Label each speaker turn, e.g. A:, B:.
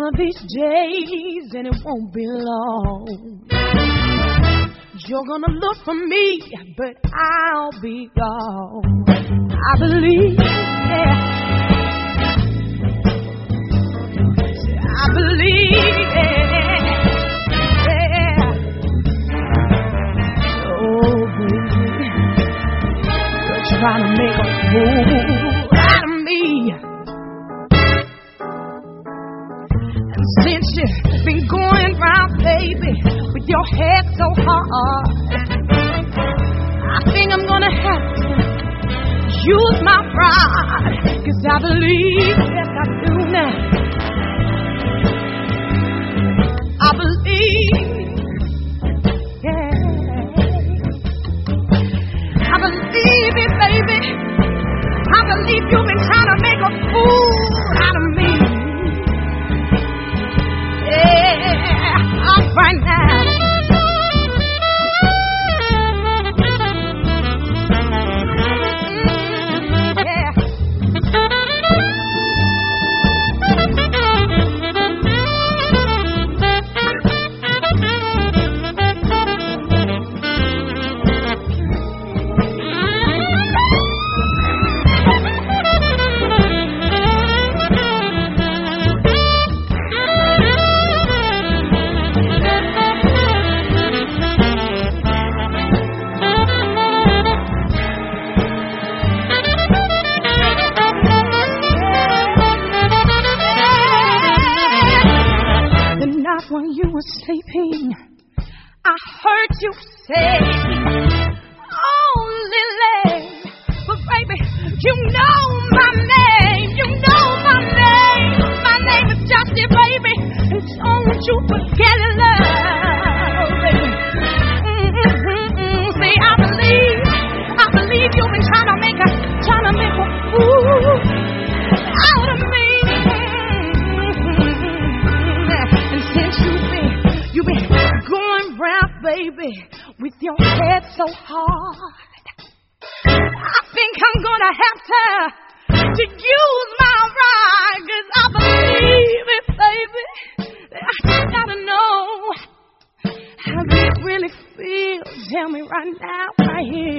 A: one of these days, and it won't be long, you're gonna look for me, but I'll be gone. I believe, yeah, I believe, yeah, yeah. Oh, baby, you're trying to make a fool out of me. And since you've been going round, baby, with your head so hard, I think I'm gonna have to use my pride, 'cause I believe, yes I do now, I believe, yeah, I believe it, baby, I believe you've been trying to make a fool out of me, yeah, all right now. When you were sleeping, I heard you say, oh, Lily, but baby, you know my name, my name is Justy, baby, and don't you forget it, love, baby. See, I believe you've been trying to make a fool out of me. You've been going round, baby, with your head so hard, I think I'm gonna have to use my ride, 'cause I believe it, baby. I just gotta know how do you really feel. Tell me right now, right here.